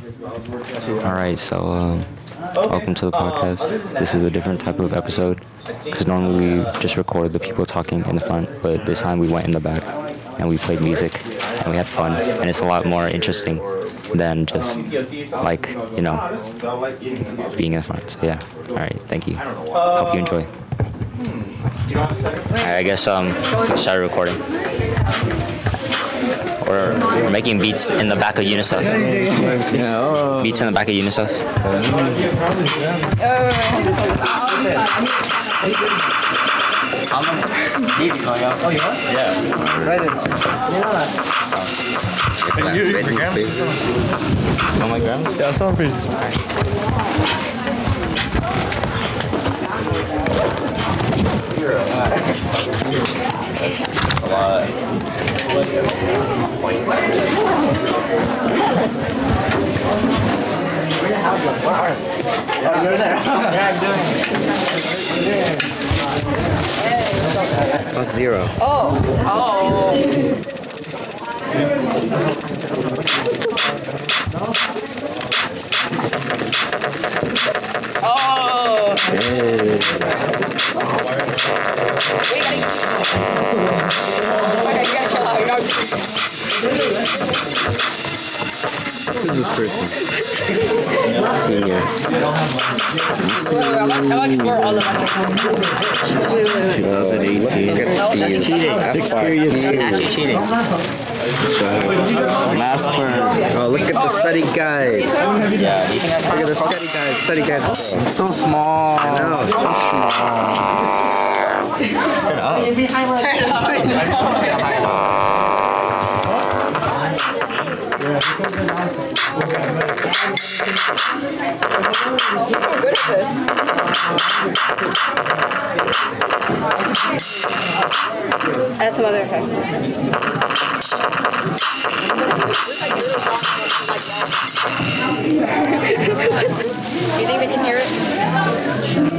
Alright, so welcome to the podcast. This is a different type of episode because normally we just record the people talking in the front, but this time we went in the back and we played music and we had fun, and it's a lot more interesting than just like, you know, being in the front. So yeah, alright, thank you. Hope you enjoy. Alright, I guess we started recording. We're making beats in the back of UNICEF. Beats in the back of UNICEF. On my grams? Yeah, sorry. A lot. What's zero? Who's this person? Senior. I'm gonna explore all of my 2018. Sixth period. Cheating. Last term. Oh, look at the study guide. Look at the study guide. Study guide. It's so small. I know. It's so small. Turn it up. She's so good at this. Add some other effects. Do you think they can hear it?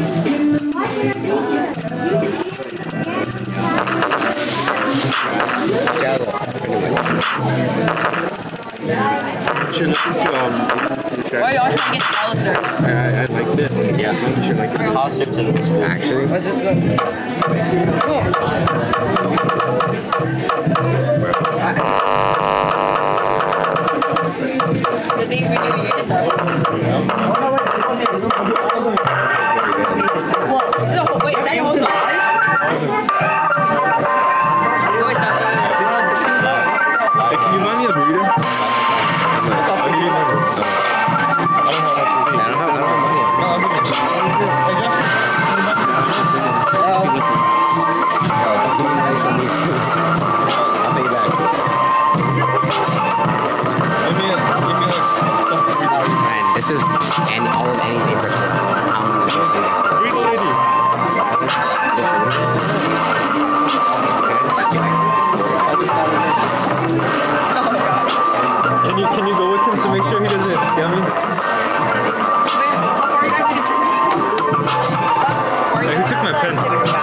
Should listen to Why are y'all trying to get Hollister? I like this. Yeah. You should like this. Hollister to the school. Actually. What's this book? The things we do yourself. What? This is a whole, wait, is that your whole song? No, it's not. Hey, can you buy me a burrito? This is all of anything for how I'm going to go Can you go with him to make sure he doesn't scam me? He took my pen.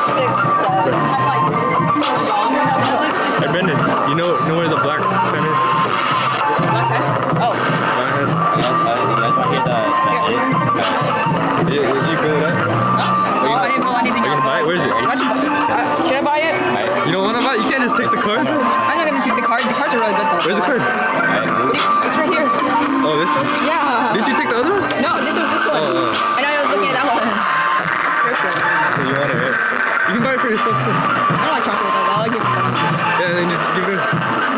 Hey Brendan, you know where the black pen is? Oh. You guys want to hear that You go with that? Oh, I didn't feel anything. Are you gonna buy it? Where is it? Should I buy it? You don't want to buy it? You can't just take the card? I'm not gonna take the card. The cards are really good though. Where's the card? It's right here. Oh, this one? Yeah. Did you take the other one? No, this was this one. I know I was looking at that one. So you want it, right? You can buy it for yourself too. I don't like chocolate though. I'll give it to them. Yeah, and then just give it.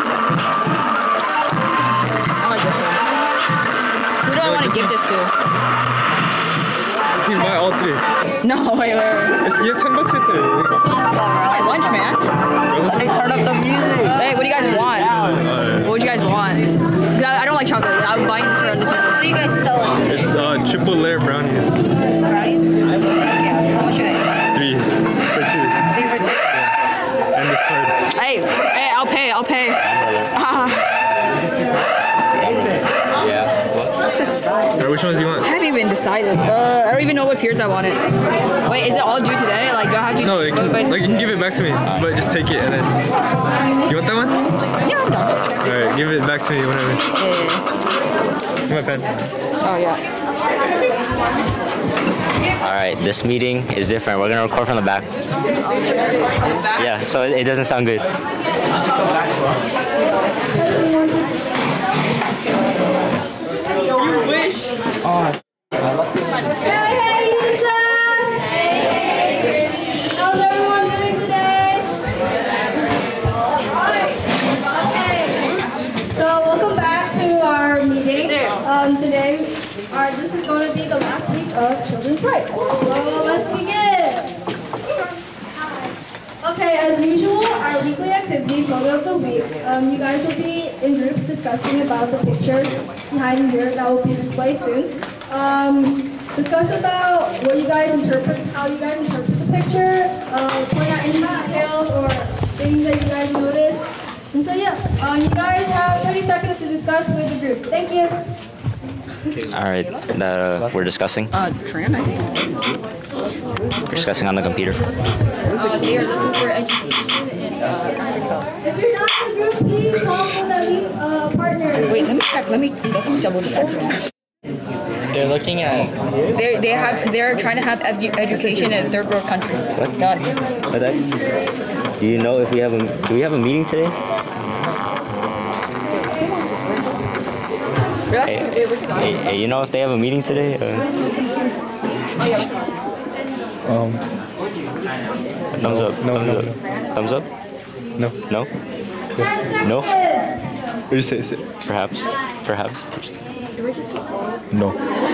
I like this one. Who do I want to give this to? You can buy all three. No, wait. You have $10 right there. This one's clever. I like lunch, man. Hey, turn up the music. Hey, what do you guys want? What would you guys want? 'Cause I don't like chocolate. I'm buying this for other people. What do you guys sell? It's triple layer brownies. Brownies? How much are they? 3 for 2. 3 for 2. And this card. Hey, I'll pay. Yeah. What? Or which ones do you want? I haven't even decided. I don't even know what periods I wanted. Wait, is it all due today? Like, do I have to? No, you can give it back to me, but just take it and then. You want that one? Yeah, I'm done. Alright, give it back to me whenever. Yeah. My pen. Oh yeah. All right, this meeting is different. We're gonna record from the back. Yeah, so it doesn't sound good. Hey, Lisa! How's everyone doing today? Okay, so welcome back to our meeting. Today, this is going to be the last week of Children's Rights. So let's begin. Okay, as usual, our weekly activity photo of the week. You guys will be in groups discussing about the picture behind here that will be displayed soon. Discuss about what you guys interpret, how you guys interpret the picture, point out any details or things that you guys noticed. And so yeah, you guys have 30 seconds to discuss with the group. Thank you. All right, we're discussing. Tran, I think. We're discussing on the computer. They are looking for education in Africa. If you're not in the group, please call for the lead partner. Wait, let me check. Let's double check. They're looking at. They're trying to have education in a third world country. What? God. What that? Do you know if we have do we have a meeting today? Hey, you know if they have a meeting today? Thumbs up. No. Thumbs up. No. No. 10 No. seconds. What do you say? Perhaps. No.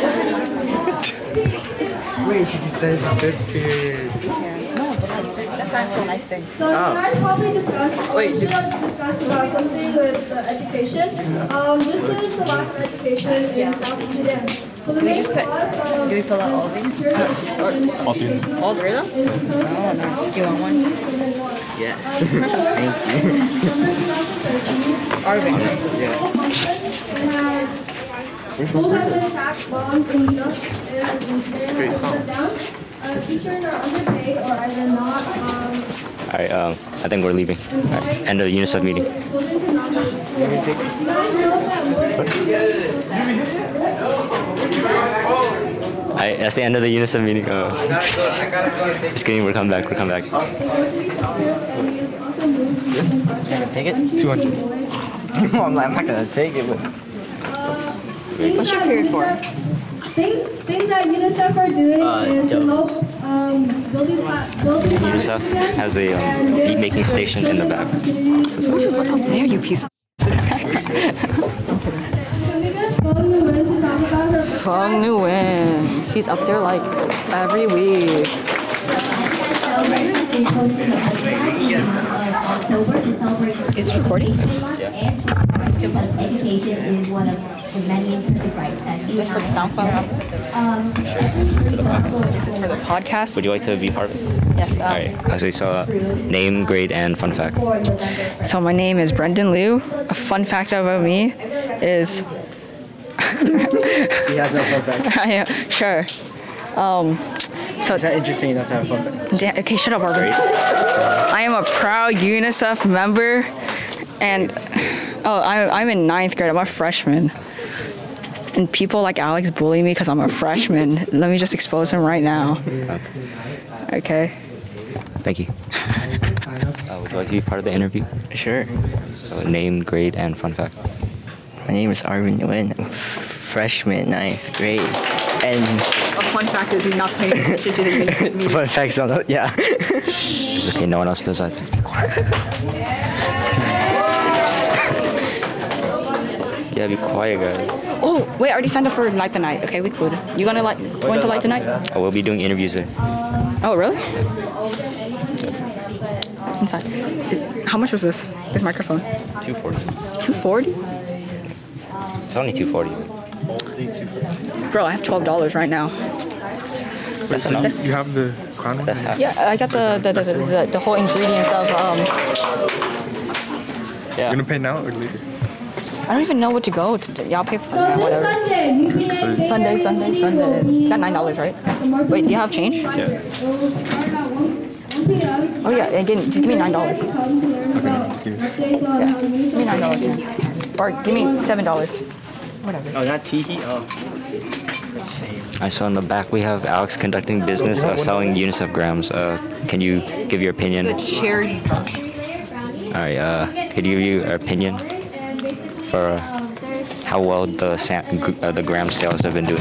Wait, she said it's a good period. That's not a nice thing. So you guys probably discussed, or should have discussed about something with education. This is the lack of education in South Sudan. So the main cause of Do we fill out all of these? All three of them? Oh, no. Do you want one? Yes. Thank you. Arvin. Schools have been attacked, bombed, and just shut down. Teachers are underpaid or either not. All right. I think we're leaving. All right, end of the UNICEF meeting. Children cannot go to school. You guys know that more. Alright, that's the end of the UNICEF meeting. Just kidding. We'll come back. Take it? 200. I'm not gonna take it, but. What's your period for? Things that UNICEF are doing is to help building UNICEF has a beat making station in the back. There, you piece of. Fong Nguyen. She's up there like every week. Is it recording? Education is one of the many intrinsic rights that Is this for the SoundCloud? Is this for the podcast? Would you like to be part of it? Yes. Alright. Okay, so name, grade, and fun fact. So my name is Brendan Liu. A fun fact about me is. He has no fun fact. Sure. So Is that interesting enough to have fun fact? okay, shut up, Arvin. I am a proud UNICEF member, and I'm in 9th grade. I'm a freshman, and people like Alex bully me because I'm a freshman. Let me just expose him right now. Okay. Thank you. Would you like to be part of the interview? Sure. So name, grade, and fun fact. My name is Arvin Nguyen. I'm freshman, 9th grade. And A fun fact is he's not paying attention to the UNICEF meeting. fun facts on it, yeah. It's okay. No one else does that. Just be quiet. Yeah, be quiet, guys. Oh, wait, I already signed up for Light the Night. Okay, we could. You going to Light the Night? Oh, we'll be doing interviews there. Oh, really? Inside. How much was this microphone? $240. $240? It's only $240. Bro, I have $12 right now. That's enough. You have the crown? That's half. Yeah, I got the whole ingredients of Yeah. You're gonna pay now or later? I don't even know what to go. Y'all pay for So this whatever. Sunday, UVA Sunday. Is that $9, right? Wait, do you have change? Yeah. Oh yeah, again, just give me $9. Okay, let's do it. Give me $9. Or give me $7. Oh, not Teehee? Oh. I saw in the back we have Alex conducting business of selling UNICEF grams. Can you give your opinion? It's a charity drug. All right. Could you give your opinion for how well the gram sales have been doing?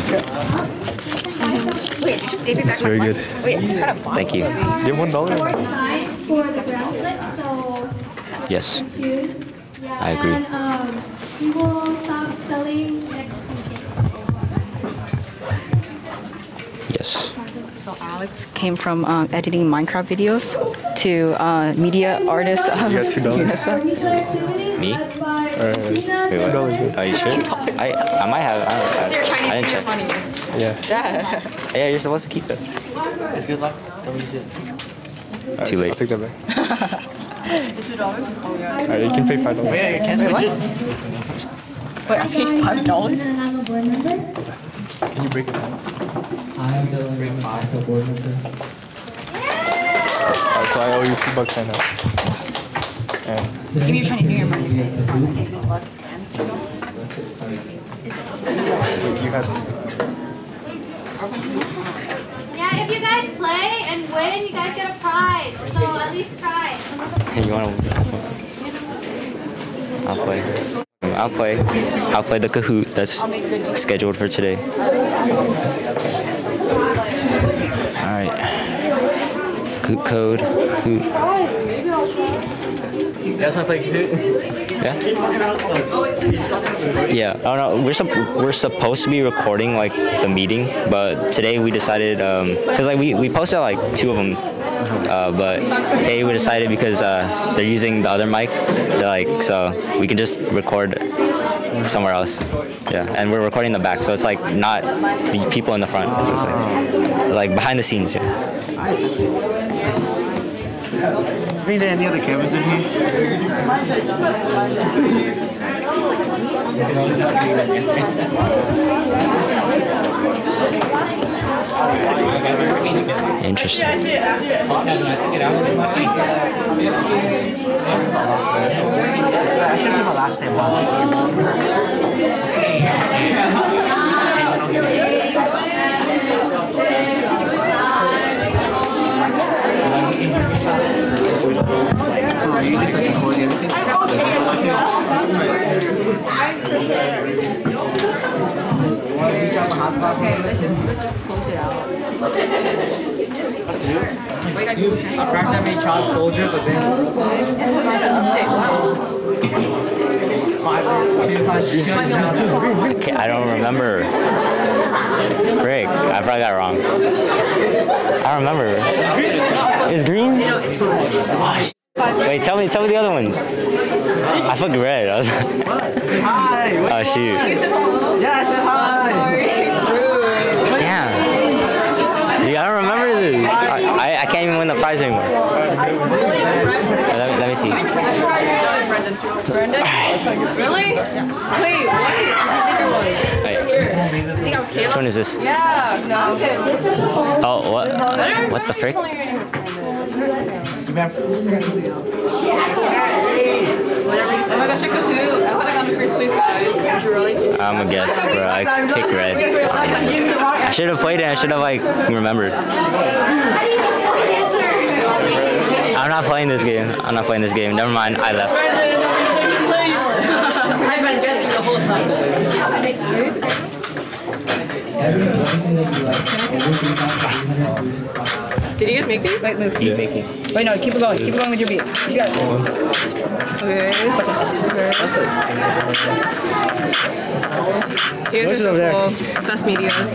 Wait, you just gave me back It's very good. Wait, I'm trying to Thank you. Give $1. For the bracelet, so Yes. yeah, I agree. And, we will stop selling next weekend. Yes. So Alex came from editing Minecraft videos to media artist. You got $2. Weekly activity Me? led by Alright, Christina. Wait, what? $2. Are you sure? I might have. It's your Chinese I didn't video check. funny. Yeah. Yeah, you're supposed to keep it. It's good luck. Don't use it. Alright, Too so late. I'll take that back. It's $2? Oh yeah. Alright, you can pay $5. Wait, you can't switch it. Wait, I paid $5? I'm a board member. Can you break it down? I'm Dylan, I'm a board member. Alright, so I owe you $2 right now. And Just give me your Chinese New Year money. wait, you have Yeah, if you guys play and win, you guys get a prize. So at least try. You wanna? I'll play the Kahoot that's scheduled for today. All right. Kahoot code. Kahoot. You guys want to play Kahoot? Yeah. Yeah. Oh no, we're supposed to be recording like the meeting, but today we decided because like we posted like 2 of them. But today we decided because they're using the other mic, they're like, so we can just record somewhere else. Yeah, and we're recording in the back, so it's like not the people in the front. So it's like behind the scenes. Yeah. Do you think there are any other cameras in here? Interesting. I should do my last name. Okay, let's just close it out. Approximately how many child soldiers have been? 500. Okay, I don't remember. Frick, I probably got it wrong. I don't remember. It's green? Wait, tell me the other ones. I fucked red. I was Hi. oh shoot. Yeah, I said hi. Damn. Dude, I don't remember this. I can't even win the prize anymore. Let me see. Brendan? Really? Wait, what? Wait, I think I was Caleb. which one is this? Yeah, no. Oh, what? What the frick? Oh my gosh, you're Kahoot. I would have gotten the first place, guys. Did you really? I'm a guess, bro. I picked red. I should have played it. I should have like remembered. I'm not playing this game. Never mind. I left. I've been guessing the whole time. Everything that you like, everything that you Did you guys make these? Wait, move. You making? Wait, no, keep it going. Keep it going with your beat. You got this. Okay, this button. Okay. Here's your full best medias.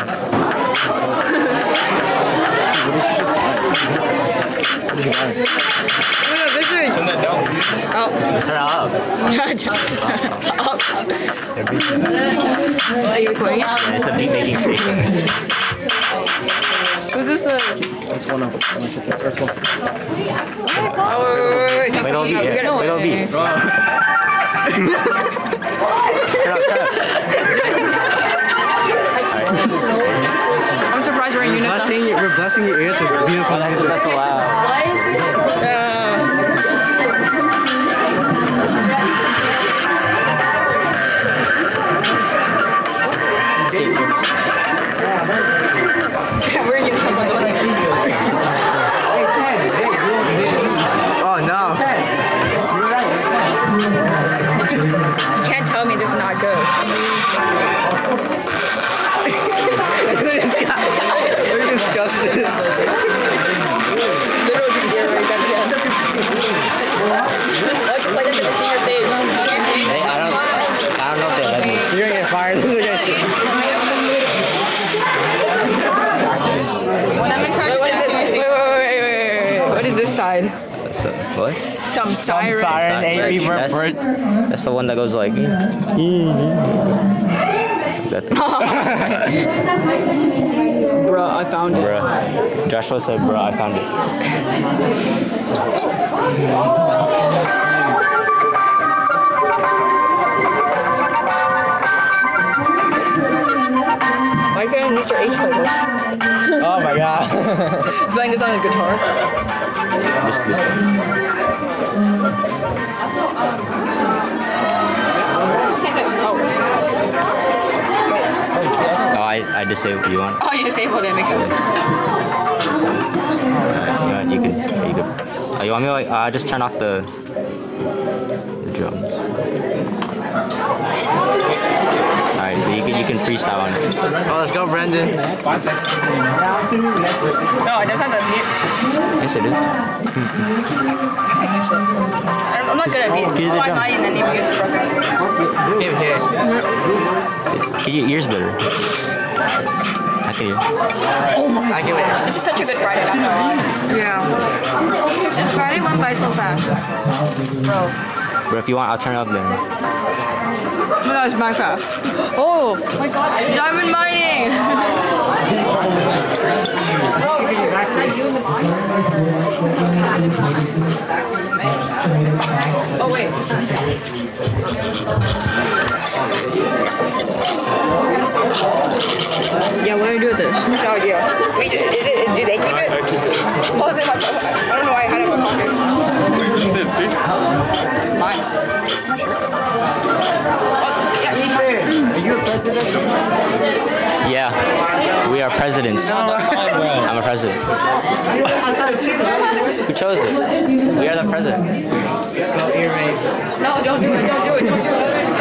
Oh my god, victory! Oh. Turn it up. Up. Are you recording? Yeah, it's a beat making station. Who's this? That's one of this. Or it's one. Oh, wait. Wait, don't beat. Wait, don't beat. Turn up. I'm surprised we're in unison. We're blessing your ears with beautiful music. That's so loud. could. Look at this guy. You're disgusted. Literally just get right back again. Let's play this at the senior stage. Hey, I don't know if they let me. You're gonna get fired. Look at that shit. When I'm in charge, what is this? Wait. What is this side? So, what? Some siren. Siren, angry That's, bird. that's the one that goes like. That thing. Bruh, I found it. Bruh. Joshua said, bruh, I found it. Why couldn't Mr. H play this? Oh my god. Playing this on his guitar. This is the Oh, I disabled you on. Oh, you disabled it. Makes sense. Yeah, you can. Oh, you want me to like just turn off the drums? All right, so you can freestyle on it. Oh, let's go, Brendan. No, it doesn't have to mute. Yes, it is. I'm not good at beats. That's why I'm not in any music program. Here. Get your ears better. I can hear. I can wait. This is such a good Friday, not gonna lie. Yeah. This Friday went by so fast. Bro. But if you want, I'll turn it up then. Oh, that was Minecraft. Oh my god. Diamond mining! Oh, wait. Yeah, what do we do with this? No idea. Wait, do they keep it? Oh, is it my, I don't know why I had it in my pocket. It's mine. Yeah, we are presidents. I'm a president. Who chose this? We are the president. No, don't do it. Don't do it. Don't do it.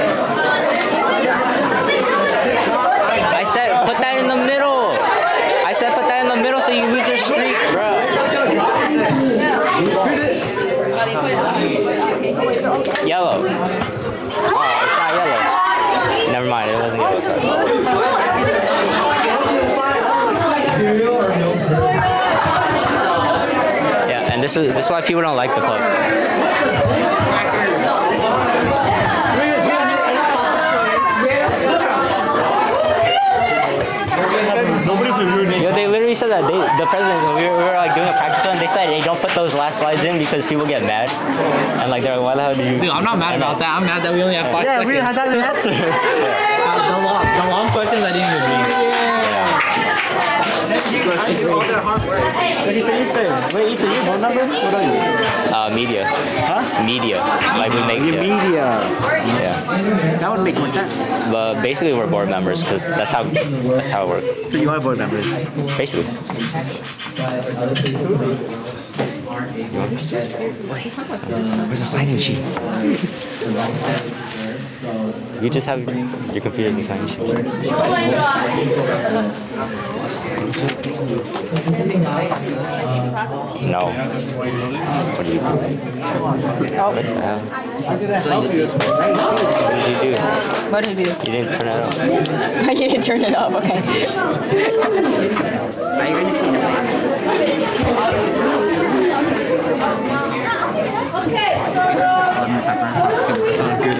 I said put that in the middle. I said put that in the middle so you lose your streak, bro. Yellow. Oh, it's not yellow. Never mind, it wasn't yellow. Sorry. Yeah, and this is why people don't like the club. Yo, they literally said that the president, when we were like doing a practice run, they said, hey, don't put those last slides in because people get mad. And like, they're like, why the hell do you? Dude, I'm not mad about that. I'm mad that we only have 5 seconds. Yeah, we had that answer. The long questions I didn't even read. Wait, Ethan, you phone number? What are you? Media. Huh? Media. Like we make Media. Yeah. That would make more sense. But basically, we're board members because that's how it works. So you are board members. Basically. Where's the sign-in sheet? You just have your computer as a sign sheet. Oh my god. No. What do you do? What the hell? What did you do? What did you do? You didn't turn it up. You didn't turn it up, okay. Are you going to see the Okay, so Sounds good.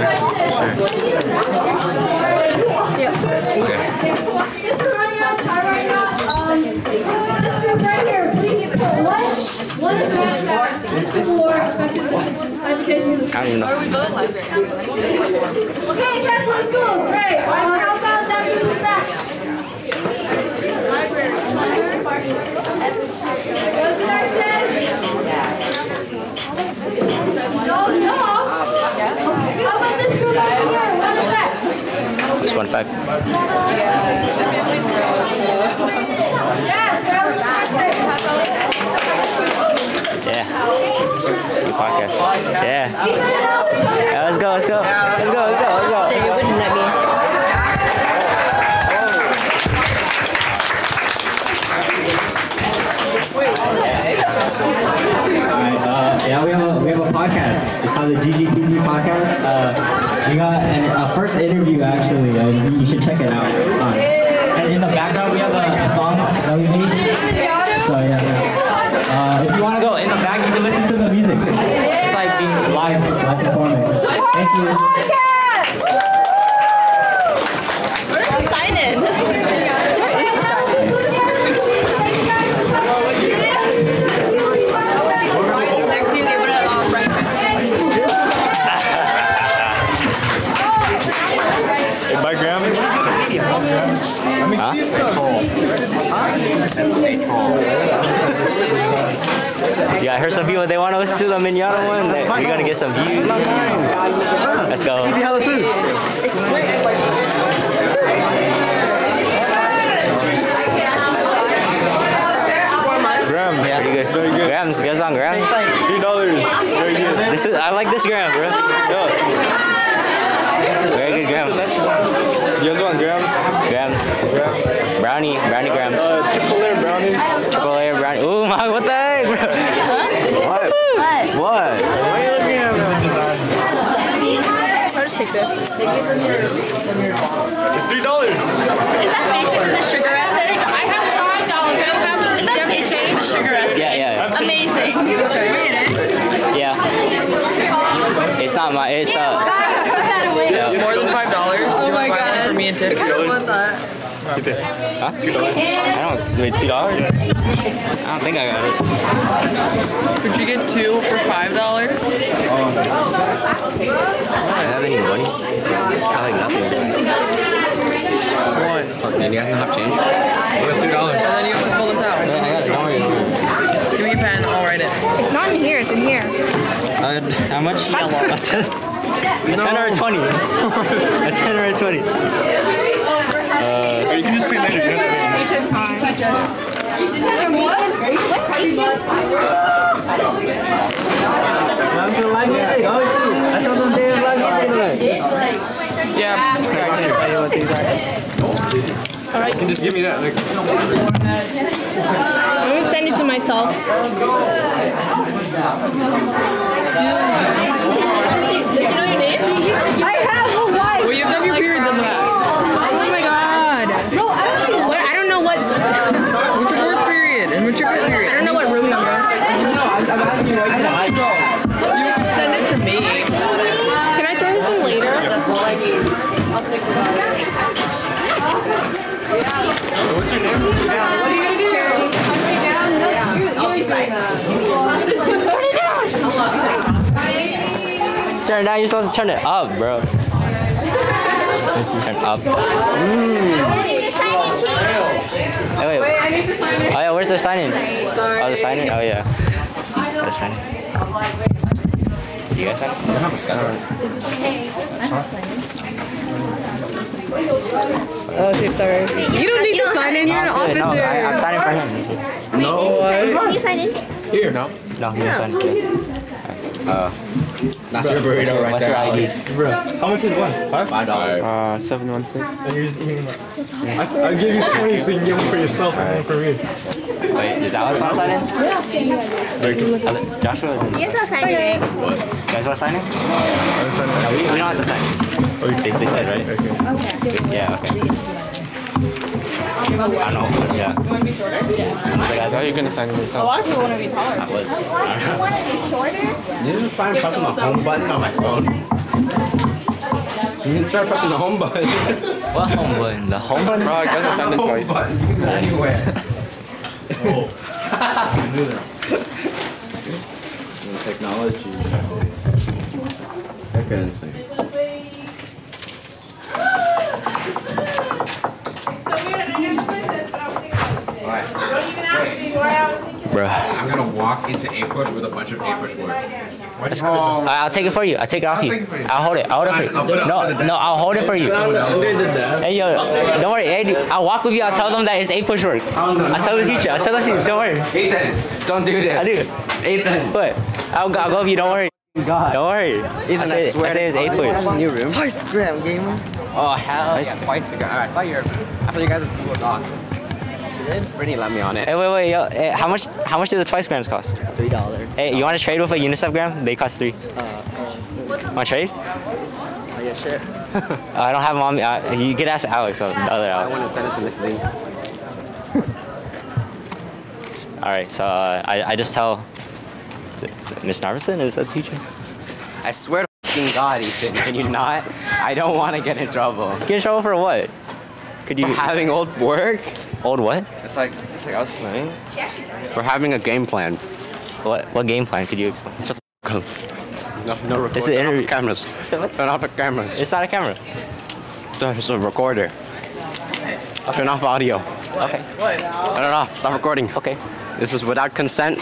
Yep. Okay. Just running out of time right now. This group right here, please put one address that this war affected the education of the I don't even know. Are we going library? Okay, Tesla schools, great. How about that group in the back? Library. What did I say? Don't know. How about this group over here? What is that? This 1-5. Yes, that was Yeah. Good podcast. Yeah. Let's go. They wouldn't let me. podcast. It's called the GGPG podcast. We got a first interview actually. You should check it out. And in the background we have a song that we made. So yeah. If you want to go in the back, you can listen to the music. It's like being live performance. Thank you. Sign in. By Grams? Yeah, I heard some people, they want to listen to the Mignano one. We're going to get some views. Let's go. Grams. Yeah, pretty good. Very good. Grams, you guys on Grams? $3. Very good. I like this gram, bro. Yeah. Very good gram. You guys want Grams? Grams. Brownie grams. Triple layer brownies. Triple layer brownie. Ooh, my, what the heck, bro? What? What? Why are you looking at me? I'll just take this. It's $3. Is that basically the sugar essay? I have $5. I don't have. Is that basically the sugar essay? Yeah. Amazing. Okay. It is. Yeah. It's not my, it's Put that away. More than $5? Oh my god. For me and Tiff. I don't want that. Huh? $2? I don't, wait, $2? I don't think I got it. Could you get 2 for $5? I don't have any money. I like nothing. One. Fuck, man, you guys don't have change? What's $2? And then you have to fill this out. I got it, don't worry. Give me a pen, I'll write it. It's not in here, it's in here. How much? A 10 or a 20? A 10 or a 20? You can just pay later. HMC teach us. Yeah, I know what these are. Alright. You can just give me that. I'm gonna send it to myself. I have a wife. Well, you have to have your periods on the back. Oh my god. No, I don't know what. What's your fourth period? And what's your fifth period? I don't know what room number. I'm asking you right now. You can send it to me. Can I throw this in later? What's your name? What are you gonna do? Turn it down, you're supposed to turn it up, bro. Turn up. Hey, wait, I need to sign in. Oh yeah, where's the sign in? Oh, the sign in? Oh yeah. The sign in. You guys sign in? Oh shit, sorry. You don't need to sign in, you're an officer. No, I'm signing for him. No. Can you sign in? Here. No. No, you sign in. That's your burrito right What's there. your ID? Bro, how much is one? $5? 716. And you're just eating I'll give you 20 so you can get one for yourself and one for me. Wait, is Alex want to sign in? Joshua? You guys not signing in. You guys want to sign in? No, we don't have to sign. They said, right? Okay. Yeah, okay. I don't know. Yeah. I thought you were gonna sign in yourself. A lot of people want to be taller. I was. You want to be shorter? You need to try and press on the home button on my phone. You need to try pressing the home button. What home button? The home button? Bro, I guess I signed in twice. Anywhere. Technology. That's insane. Bruh. I'm gonna walk into A-push with a bunch of A-push work. I'll take it for you. I'll take it off you. I'll hold it. I'll hold it for you. No, I'll hold it for you. Hey, yo, don't worry. Hey, I'll walk with you. I'll tell them that it's A-push work. I'll tell the teacher. I'll tell the teacher. Don't worry. Ethan, don't do this. I do. Ethan. But I'll go with you. Don't worry. God. Don't worry. Ethan, I say it's A-push. New room. Twice gram gamer. Oh, hell yeah. Twice ago. Alright, I saw you guys' cool dog. Brittany let me on it. Hey, wait, yo. Hey, how much do the Twice grams cost? $3. Hey, you want to trade with a UNICEF gram? They cost $3. Want to trade? Yeah, sure. I don't have mommy. You could ask Alex, or the other I Alex. want to send it to Miss Lee. All right, so I just tell Miss Narvison, is that teacher? I swear to fucking God, Ethan, can you not? I don't want to get in trouble. Get in trouble for what? Could you For having old work? Old what? It's like I was playing. We're having a game plan. What game plan? Could you explain? No record. This is interview cameras. Turn off the cameras. It's not a camera. It's a recorder. Turn off audio. Okay. Turn it off. Stop recording. Okay. This is without consent.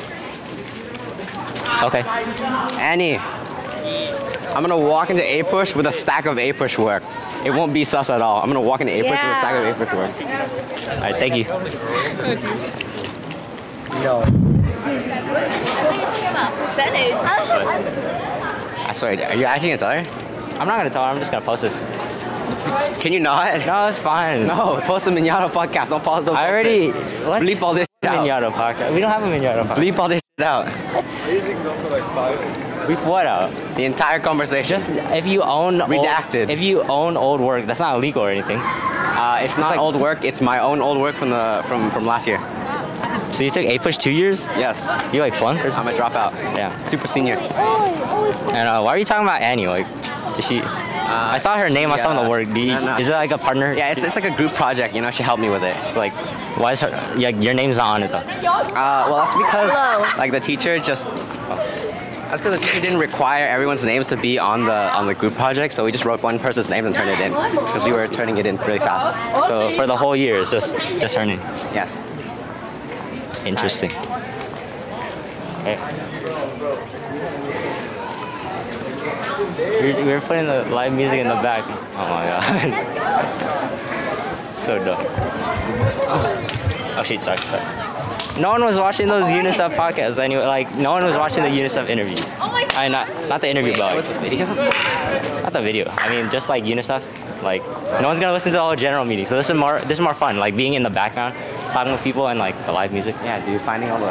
Okay. Annie, I'm gonna walk into A-Push with a stack of A-Push work. It won't be sus at all. I'm gonna walk into A-Push with a stack of A-Push work. All right, thank you. I swear, are you actually gonna tell her? I'm not gonna tell her. I'm just gonna post this. Can you not? No, it's fine. No, post a Minato podcast. Don't post. I already. Let's bleep all this shit out. Minato podcast. We don't have a Minato podcast. Bleep all this shit out. What? Bleep what out? The entire conversation. Just if you own redacted. If you own old work, that's not illegal or anything. It's not like, old work. It's my own old work from last year. So you took A-Push 2 years? Yes. You like flunked? I'm a dropout. Yeah. Super senior. And why are you talking about Annie? Like, is she? I saw her name. I saw the work. No. Is it like a partner? Yeah, it's like a group project. You know, she helped me with it. Like, why is her? Yeah, your name's not on it though. Well, that's because like the teacher just. That's because the teacher didn't require everyone's names to be on the group project, so we just wrote one person's name and turned it in because we were turning it in really fast. So for the whole year, it's just her name. Yes. Interesting. Okay. We're putting the live music in the back. Oh my god. So dumb. Oh shit, sorry. No one was watching those UNICEF podcasts anyway. Like, no one was watching the UNICEF interviews. Not the interview, but what's the video? Not the video. I mean, just like UNICEF. Like, no one's gonna listen to the whole general meeting. So this is more fun. Like being in the background, talking with people, and like the live music. Yeah, dude, finding all the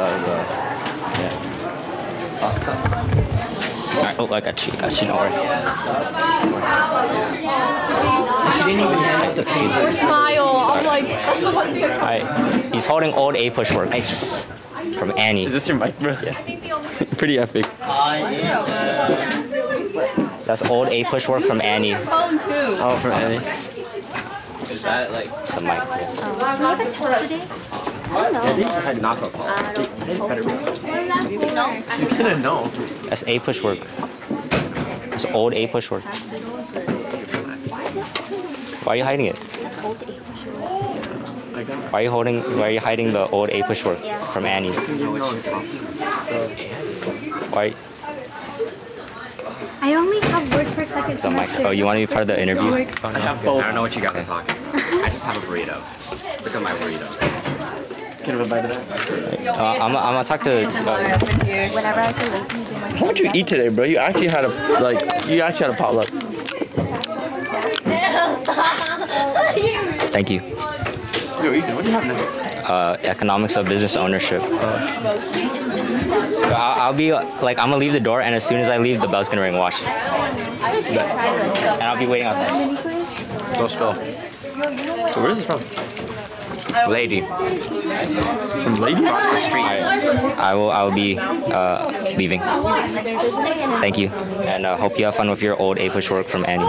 stuff. Alright, oh, I got you. Don't worry. She didn't even have the smile. I'm like, that's the one thing. Alright, he's holding old A-Push work from Annie. Is this your mic, bro? Yeah. Pretty epic. That's old A-Push work from Annie. Oh, from Annie. Is that like some mic? Do you have a test today? I don't know. You're gonna know. That's A-Push work. That's old A-Push work. Why are you hiding it? Why are you hiding the old A-Push work from Annie? Why? I only have work for second Some mic. semester. Oh, you want to be part of the interview? I have both. I don't know what you guys are talking. I just have a burrito. Look at my burrito. Can I have a bite of that? I'm gonna talk to. Whenever I feel lazy, How much you eat today, bro? You actually had a potluck. Thank you. Yo, Ethan, what do you have next? Economics of business ownership. I'll be like, I'm gonna leave the door, and as soon as I leave, the bell's gonna ring. Watch. And I'll be waiting outside. Go spill. So where is this from? Lady. From Lady? Across the street. I will be leaving. Thank you, and hope you have fun with your old A-Push work from Annie.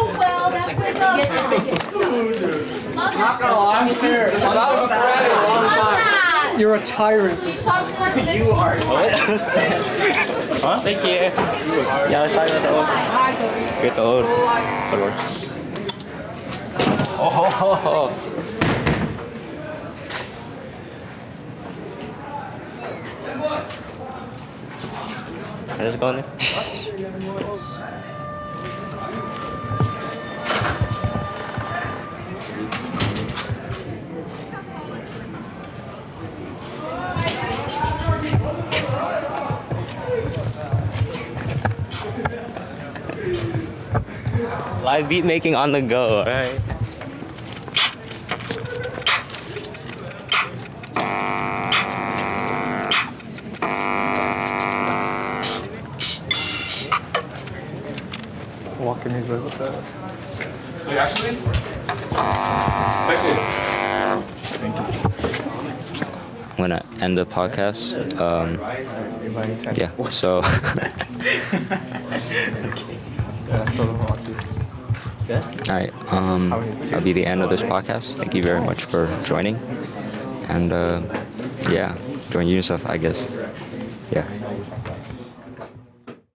You're a tyrant. You are. Huh? Thank you. Yeah, let's try the old. Get the old. Good work. Oh. Can I just go in there? Live beat making on the go, alright? walking his way with that. Wait, actually? I'm gonna end the podcast. Yeah. So. All right. That'll be the end of this podcast. Thank you very much for joining. And yeah, join UNICEF, I guess.